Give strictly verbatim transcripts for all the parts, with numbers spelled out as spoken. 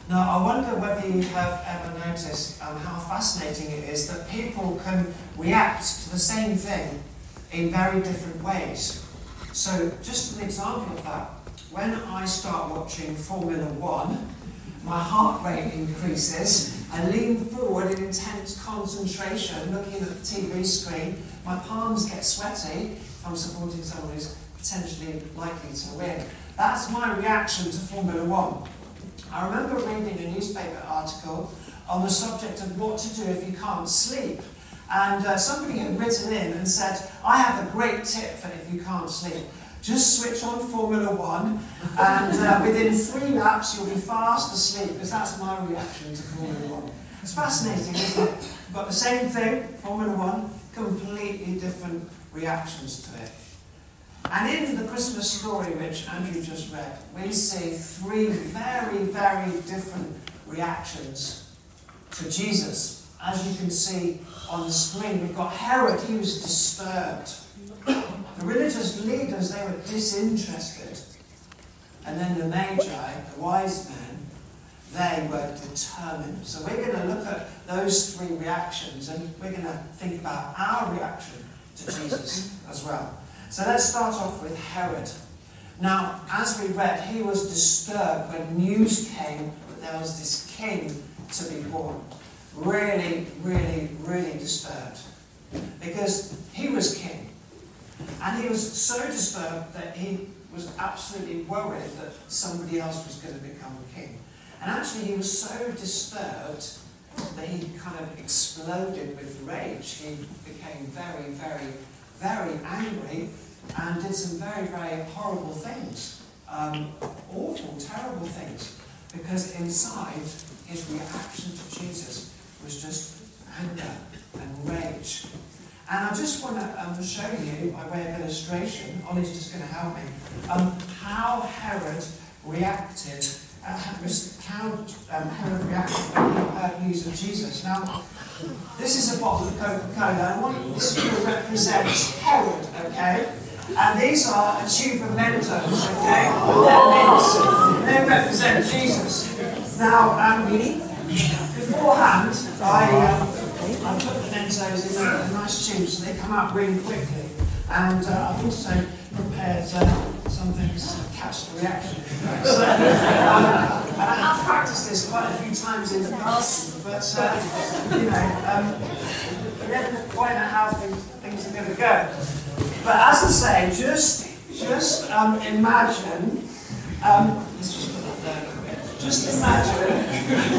Now, I wonder whether you have ever noticed um, how fascinating it is that people can react to the same thing in very different ways. So, just an example of that, when I start watching Formula One, my heart rate increases, I lean forward in intense concentration, looking at the T V screen, my palms get sweaty if I'm supporting someone who's potentially likely to win. That's my reaction to Formula One. I remember reading a newspaper article on the subject of what to do if you can't sleep. And uh, somebody had written in and said, I have a great tip for if you can't sleep. Just switch on Formula One, and uh, within three laps you'll be fast asleep, because that's my reaction to Formula One. It's fascinating, isn't it? But the same thing, Formula One, completely different reactions to it. And in the Christmas story, which Andrew just read, we see three very, very different reactions to Jesus. As you can see on the screen, we've got Herod, he was disturbed. The religious leaders, they were disinterested. And then the Magi, the wise men, they were determined. So we're going to look at those three reactions, and we're going to think about our reaction to Jesus as well. So let's start off with Herod. Now, as we read, he was disturbed when news came that there was this king to be born. Really, really, really disturbed. Because he was king. And he was so disturbed that he was absolutely worried that somebody else was going to become king. And actually he was so disturbed that he kind of exploded with rage. He became very, very, very angry and did some very, very horrible things. Um, awful, terrible things. Because inside, his reaction to Jesus was just anger and rage. And I just want to um, show you, by way of illustration, Ollie's just going to help me, um, how Herod reacted, uh, how um, Herod reacted when he heard news of Jesus. Now, this is a bottle of Coca-Cola, and I want this to represent Herod, okay? And these are a tube of Mentos, okay? They're they represent Jesus. Now, um, beforehand, I... Um, I put the Mentos in a, a nice tube so they come out really quickly. And uh, I've also prepared uh, some things to catch the reaction. So, um, and I have practiced this quite a few times in the past, but uh, you know, um, you never quite know how things, things are going to go. But as I say, just just um, imagine. Um, let's just put that there. Just imagine.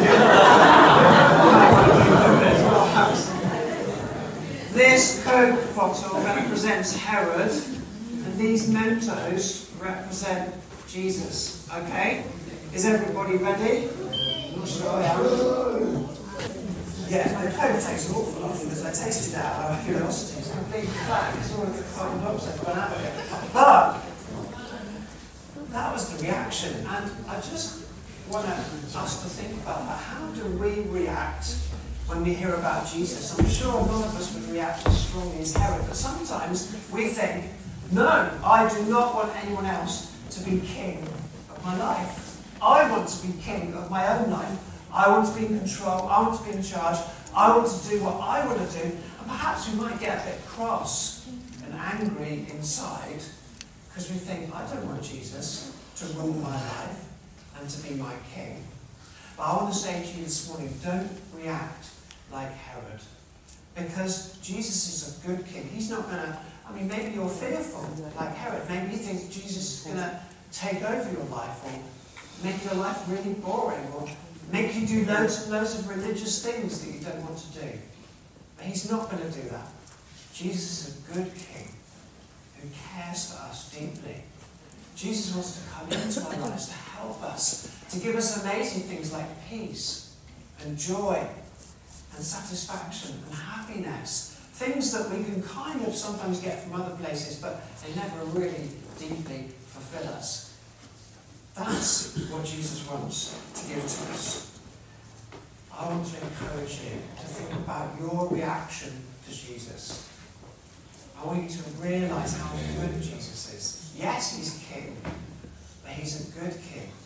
This Coke bottle represents Herod, and these Mentos represent Jesus. Okay? Is everybody ready? Not sure I am. Yeah, the Coke tastes awful often because I tasted it out of curiosity. It's completely flat. It's all of the carbon dioxide gone out of it. But that was the reaction, and I just want us to think about that. How do we react when we hear about Jesus? I'm sure none of us would react as strongly as Herod, but sometimes we think, no, I do not want anyone else to be king of my life. I want to be king of my own life. I want to be in control. I want to be in charge. I want to do what I want to do. And perhaps we might get a bit cross and angry inside because we think, I don't want Jesus to rule my life and to be my king. But I want to say to you this morning, don't react like Herod. Because Jesus is a good king. He's not going to, I mean, maybe you're fearful like Herod. Maybe you think Jesus is going to take over your life or make your life really boring or make you do loads and loads of religious things that you don't want to do. But he's not going to do that. Jesus is a good king who cares for us deeply. Jesus wants to come into our lives to help us, to give us amazing things like peace and joy and satisfaction and happiness. Things that we can kind of sometimes get from other places, but they never really deeply fulfill us. That's what Jesus wants to give to us. I want to encourage you to think about your reaction to Jesus. I want you to realise how good Jesus is. Yes, he's king, but he's a good king.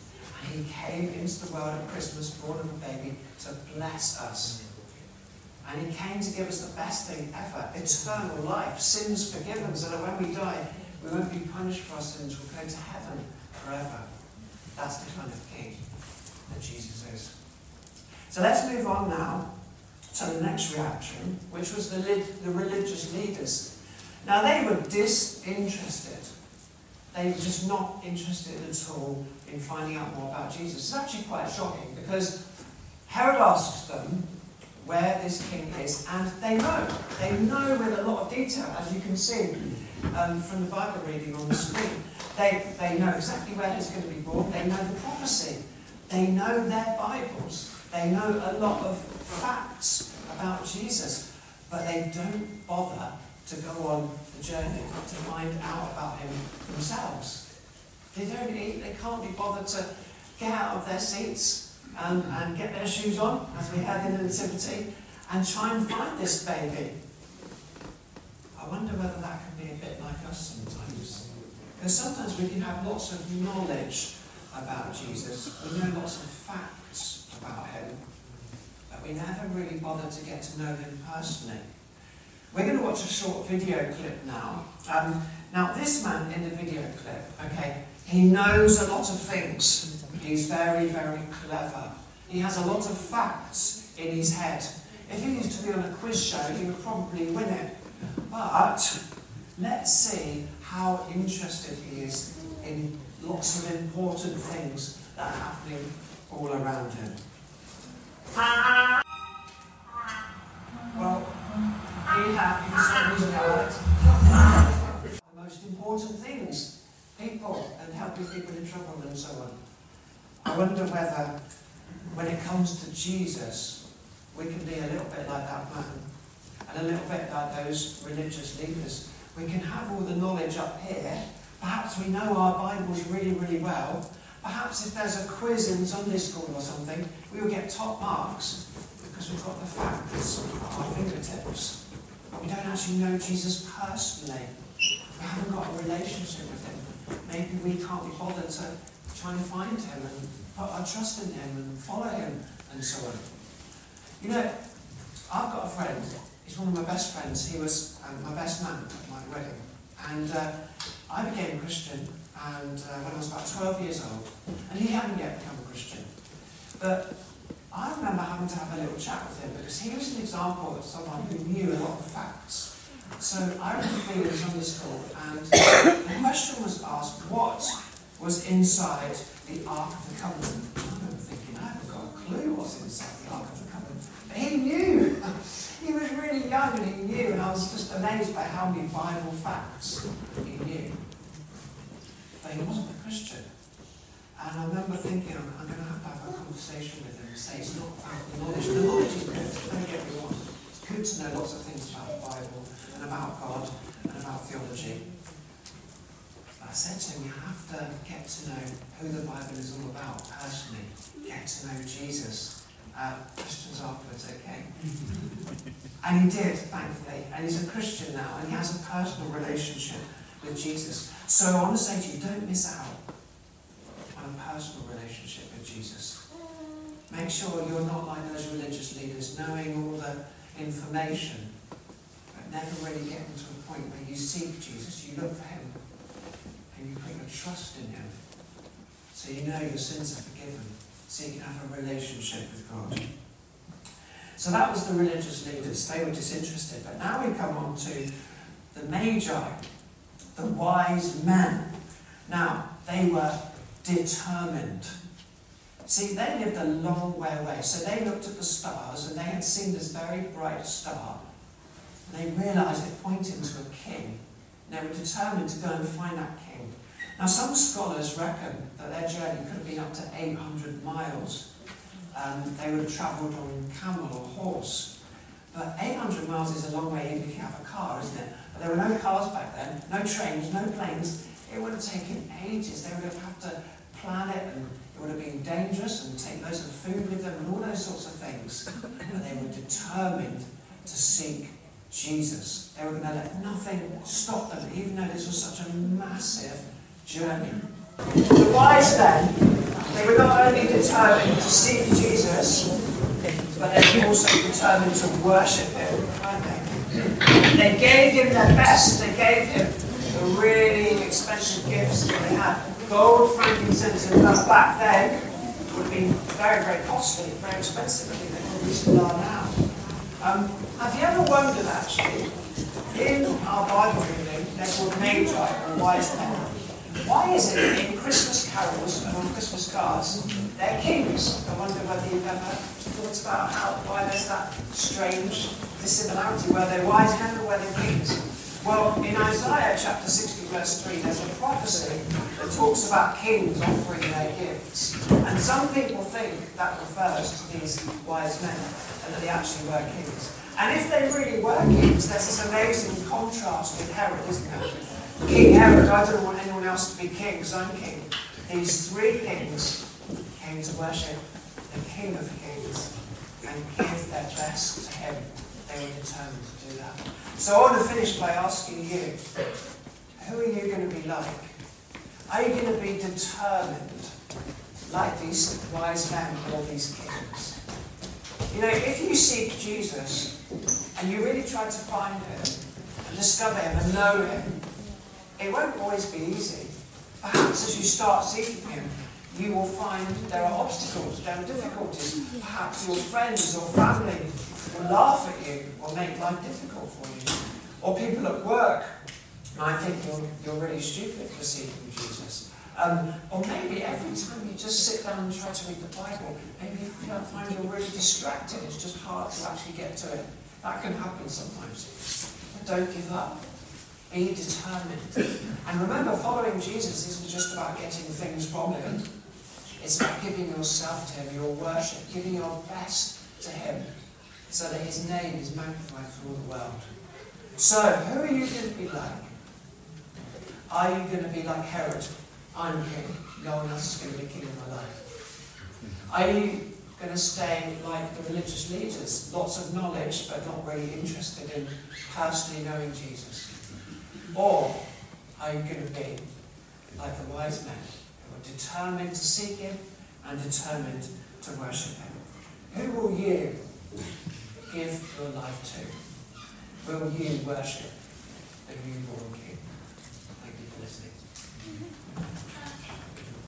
He came into the world at Christmas, born of a baby, to bless us. And he came to give us the best thing ever, eternal life, sins forgiven, so that when we die, we won't be punished for our sins, we'll go to heaven forever. That's the kind of king that Jesus is. So let's move on now to the next reaction, which was the, the religious leaders. Now they were disinterested. They were just not interested at all in finding out more about Jesus. It's actually quite shocking because Herod asks them where this king is, and they know. They know with a lot of detail, as you can see um, from the Bible reading on the screen. They, they know exactly where he's going to be born. They know the prophecy. They know their Bibles. They know a lot of facts about Jesus, but they don't bother to go on the journey to find out about him themselves. They don't eat, they can't be bothered to get out of their seats and, and get their shoes on, as we had in the Nativity, and try and find this baby. I wonder whether that can be a bit like us sometimes. Because sometimes we can have lots of knowledge about Jesus, we know lots of facts about him, but we never really bother to get to know him personally. We're going to watch a short video clip now. Um, now, this man in the video clip, okay, he knows a lot of things. He's very, very clever. He has a lot of facts in his head. If he used to be on a quiz show, he would probably win it. But let's see how interested he is in lots of important things that are happening all around him. Well, he has the most important things, people and helping people in trouble and so on. I wonder whether, when it comes to Jesus, we can be a little bit like that man, and a little bit like those religious leaders. We can have all the knowledge up here. Perhaps we know our Bibles really, really well. Perhaps if there's a quiz in Sunday school or something, we will get top marks because we've got the facts at our fingertips. But we don't actually know Jesus personally. We haven't got a relationship with him. Maybe we can't be bothered to try and find him and put our trust in him and follow him and so on. You know, I've got a friend. He's one of my best friends. He was um, my best man at my wedding. And uh, I became a Christian and uh, when I was about twelve years old. And he hadn't yet become a Christian. But I remember having to have a little chat with him because he was an example of someone who knew a lot of facts. So I remember being in Sunday school and the question was asked, what was inside the Ark of the Covenant? And I remember thinking, I haven't got a clue what's inside the Ark of the Covenant. But he knew. He was really young and he knew, and I was just amazed by how many Bible facts he knew. But he wasn't a Christian. And I remember thinking, I'm, I'm going to have to have a conversation with him and say it's not about the knowledge. The knowledge is good, don't get me wrong. It's good to know lots of things about the Bible and about God and about theology. But I said to him, you have to get to know who the Bible is all about personally. Get to know Jesus. Uh, Christians afterwards, okay? And he did, thankfully. And he's a Christian now, and he has a personal relationship with Jesus. So I want to say to you, don't miss out on a personal relationship with Jesus. Make sure you're not like those religious leaders, knowing all the information, but never really getting to a point where you seek Jesus, you look for him, and you put your trust in him. So you know your sins are forgiven. So you can have a relationship with God. So that was the religious leaders. They were disinterested. But now we come on to the Magi, the wise men. Now, they were determined. See, they lived a long way away. So they looked at the stars and they had seen this very bright star. And they realised it pointed to a king. And they were determined to go and find that king. Now, some scholars reckon that their journey could have been up to eight hundred miles. Um, they would have travelled on camel or horse. But eight hundred miles is a long way even if you have a car, isn't it? But there were no cars back then, no trains, no planes. It would have taken ages. They would have had to plan it, and it would have been dangerous, and take loads of food with them, and all those sorts of things. But they were determined to seek Jesus. They were going to let nothing stop them, even though this was such a massive journey. The wise men They were not only determined to seek Jesus, but they were also determined to worship him, weren't they? They gave him their best. They gave him the really expensive gifts that they had. Gold, frankincense, and myrrh back then would have been very, very costly, very expensive. I think they probably still are now. Um, have you ever wondered, actually, in our Bible reading, they're called magi, or wise men. Why is it that in Christmas carols and on Christmas cards, they're kings? I wonder whether you've ever thought about how, why there's that strange dissimilarity, where they're wise men or where they're kings. Well, in Isaiah chapter sixty, verse three, there's a prophecy that talks about kings offering their gifts. And some people think that refers to these wise men, and that they actually were kings. And if they really were kings, there's this amazing contrast with Herod, isn't there? King Herod, I don't want anyone else to be king, because I'm king. These three kings came to worship the King of Kings and give their best to him. They were determined to do that. So I want to finish by asking you, who are you going to be like? Are you going to be determined like these wise men or these kings? You know, if you seek Jesus and you really try to find him and discover him and know him, it won't always be easy. Perhaps as you start seeking him, you will find there are obstacles, there are difficulties. Perhaps your friends or family will laugh at you or make life difficult for you. Or people at work might think you're, you're really stupid for seeking Jesus. Um, or maybe every time you just sit down and try to read the Bible, maybe you don't find you're really distracted. It's just hard to actually get to it. That can happen sometimes. But don't give up. Be determined. And remember, following Jesus isn't just about getting things from him. It's about giving yourself to him, your worship, giving your best to him, so that his name is magnified through all the world. So, who are you going to be like? Are you going to be like Herod? I'm king. No one else is going to be king in my life. Are you going to stay like the religious leaders? Lots of knowledge, but not really interested in personally knowing Jesus. Or are you going to be like the wise men who are determined to seek him and determined to worship him? Who will you give your life to? Will you worship the newborn King? Thank you for listening.